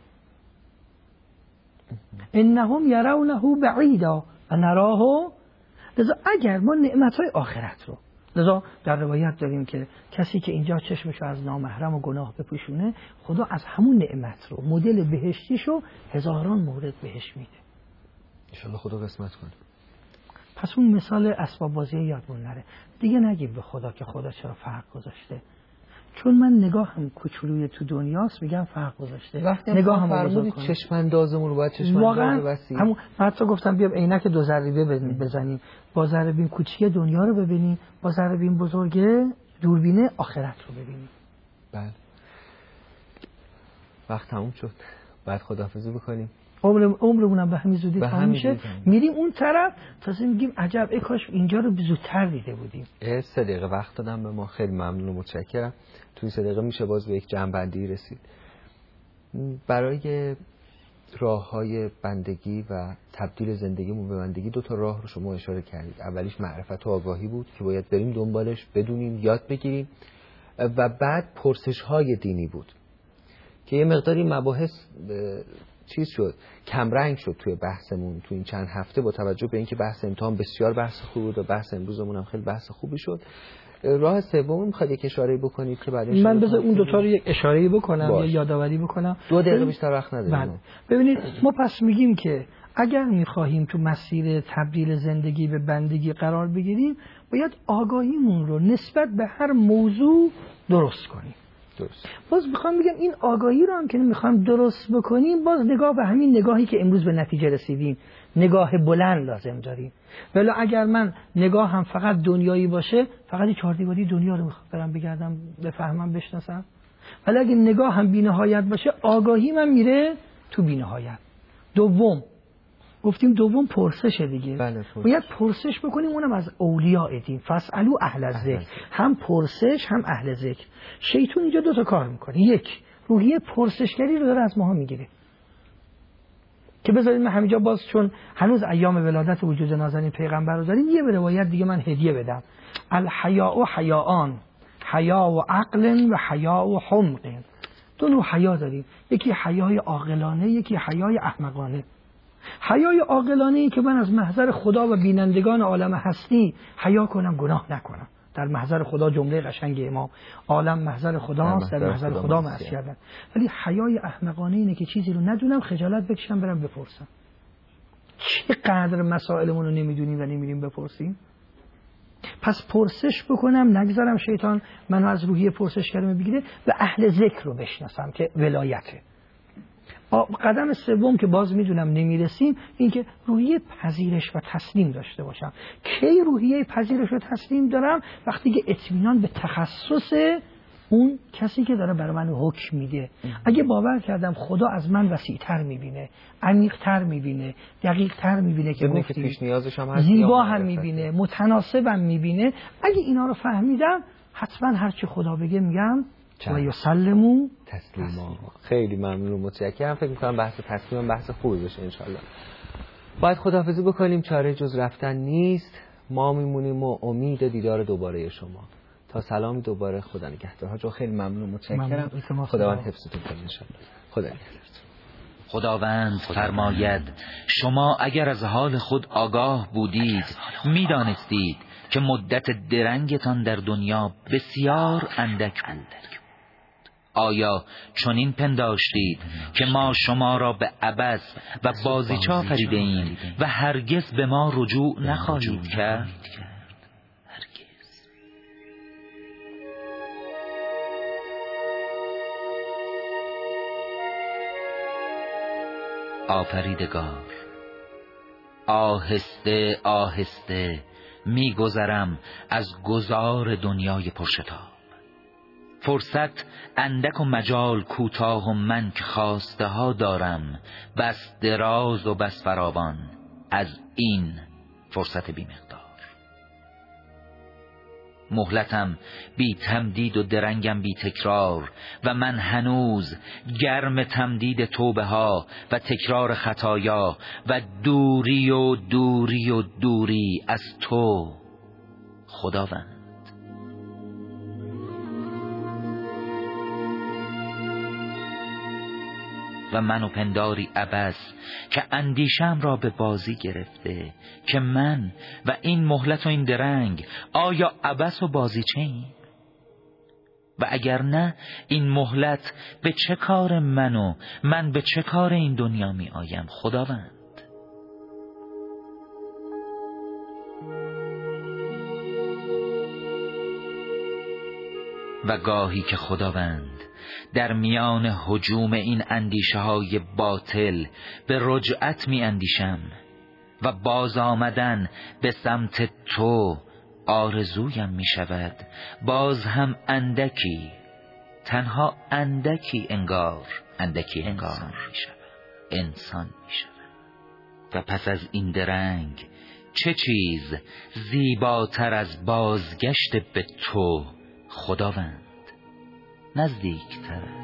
انهم یرونه بعیدا و نراه. لذا اگر ما نعمتهای آخرت رو، لذا در روایت داریم که کسی که اینجا چشمشو از نامحرم و گناه بپوشونه، خدا از همون نعمت رو، مدل بهشتیشو هزاران مورد بهش میده. انشالله خدا قسمت کنه. پس اون مثال اسباب بازی یادمون نره. دیگه نگیم به خدا که خدا چرا فرق گذاشته، چون من نگاهم کوچولوی تو دنیاست میگم فرق گذاشته. وقتی نگاهم فرمودید چشم اندازمون رو باید چشم انداز وسیع. همون من حتی گفتم بیام عینک دو ذره بزنیم، با ذره بین کوچیک دنیا رو ببینیم، با ذره بین بزرگ دوربین آخرت رو ببینیم. بله. وقت تموم شد، باید خداحافظی بکنیم. عمر عمرمونم به همین زودی تموم میشه. میریم اون طرف تازه میگیم عجب ای کاش اینجا رو زودتر دیده بودیم. سه دقیقه وقت دادم به ما، خیلی ممنون و متشکرم. تو این سه دقیقه میشه باز به یک جمع‌بندی رسید. برای راه‌های بندگی و تبدیل زندگیمون به بندگی دو تا راه رو شما اشاره کردید. اولیش معرفت و آگاهی بود که باید بریم دنبالش، بدونیم، یاد بگیریم، و بعد پرسش‌های دینی بود که یه مقداری مباحث چیز شد، کمرنگ شد توی بحثمون تو این چند هفته با توجه به اینکه بحث امتحان بسیار بحث خوبی بود و بحث امروزمون هم خیلی بحث خوبی شد. راه سوم میخواد یک اشاره بکنید که بعدش من بذار اون دوتا رو یک اشاره بکنم یا یادآوری بکنم. دو دقیقه بیشتر وقت نداریم. ببینید ما پس میگیم که اگر میخواهیم تو مسیر تبدیل زندگی به بندگی قرار بگیریم باید آگاهیمون رو نسبت به هر موضوع درست کنیم. درست. باز میخوام بگم این آگاهی رو هم که میخوام درست بکنیم، باز نگاه به همین نگاهی که امروز به نتیجه رسیدیم، نگاه بلند لازم داریم. ولی اگر من نگاه هم فقط دنیایی باشه، فقط چهار دیواری دنیا رو میخوام برم بگردم بفهمم بشناسم. ولی اگه نگاه هم بی‌نهایت باشه، آگاهی من میره تو بی‌نهایت. دوم گفتیم دوم پرسش دیگه. بله پرسش. باید پرسش بکنیم، اونم از اولیاء دین. فاسالو اهل الذکر. هم پرسش هم اهل ذکر. شیطان اینجا دو تا کار میکنه. یک، روحیه پرسشگری رو داره از ماها میگیره. که بذارید من همینجا باز چون هنوز ایام ولادت وجود نازنین پیغمبر رو داریم، یه به روایت دیگه من هدیه بدم. الحیاء و حیاءان، حیا و عقل و حیا و حمق. دو نوع حیا داریم، یکی حیای عاقلانه، یکی حیای احمقانه. حیای عاقلانه ای که من از محضر خدا و بینندگان عالم هستی حیا کنم، گناه نکنم. در محضر خدا جمله قشنگ امام، عالم محضر خداست، در محضر خدا معصیت. ولی حیای احمقانه اینه که چیزی رو ندونم خجالت بکشم برم بپرسم. چقدر مسائلمون رو نمیدونیم و نمیریم بپرسیم. پس پرسش بکنم، نگذارم شیطان منو از روحیه پرسشگری بگیره و اهل ذکر رو بشناسم که ولایته. قدم سوم که باز میدونم نمیرسیم، این که روحیه پذیرش و تسلیم داشته باشم. کی روحیه پذیرش و تسلیم دارم؟ وقتی که اطمینان به تخصص اون کسی که داره برای من حکم میده. اگه باور کردم خدا از من وسیع‌تر میبینه، عمیق‌تر میبینه، دقیق‌تر میبینه، که گفتیم زیبا هم میبینه، متناسبم میبینه، اگه اینا رو فهمیدم حتما هرچی خدا بگه میگم و یسلمو تسلیما. خیلی ممنون و متشکرم. فکر می‌کنم بحث تسلیم بحث خوبی بشه ان شاءالله. باید خداحافظی بکنیم، چاره جز رفتن نیست. ما میمونیم و امید دیدار دوباره شما. تا سلام دوباره، خدا نگهدار. حاج خیلی ممنون و متشکرم. خداوند حفظتون کنه ان شاءالله. خدا نگهدار. خداوند فرماید شما اگر از حال خود آگاه بودید میدانستید که مدت درنگتان در دنیا بسیار اندک بود. آیا چنین پنداشتید که ما شما را به عبث و بازیچه آفریده ایم و هرگز به ما رجوع نخواهید کرد؟ آفریدگار، آهسته آهسته میگذرم از گذار دنیای پرشتاب. فرصت اندک و مجال کوتاه و من که خواسته ها دارم بس دراز و بس فراوان از این فرصت بی مقدار. مهلتم بی تمدید و درنگم بی تکرار و من هنوز گرم تمدید توبه ها و تکرار خطایا و دوری و دوری و دوری از تو خداوند. و من و پنداری عبث که اندیشم را به بازی گرفته که من و این مهلت و این درنگ آیا عبث و بازی چه این؟ و اگر نه این مهلت به چه کار من و من به چه کار این دنیا می آیم خداوند؟ و گاهی که خداوند در میان هجوم این اندیشه های باطل به رجعت می اندیشم و باز آمدن به سمت تو آرزویم می شود، باز هم اندکی، تنها اندکی انگار اندکی انگار انسان می شود. و پس از این درنگ چه چیز زیباتر از بازگشت به تو خداوند؟ نزدیکتر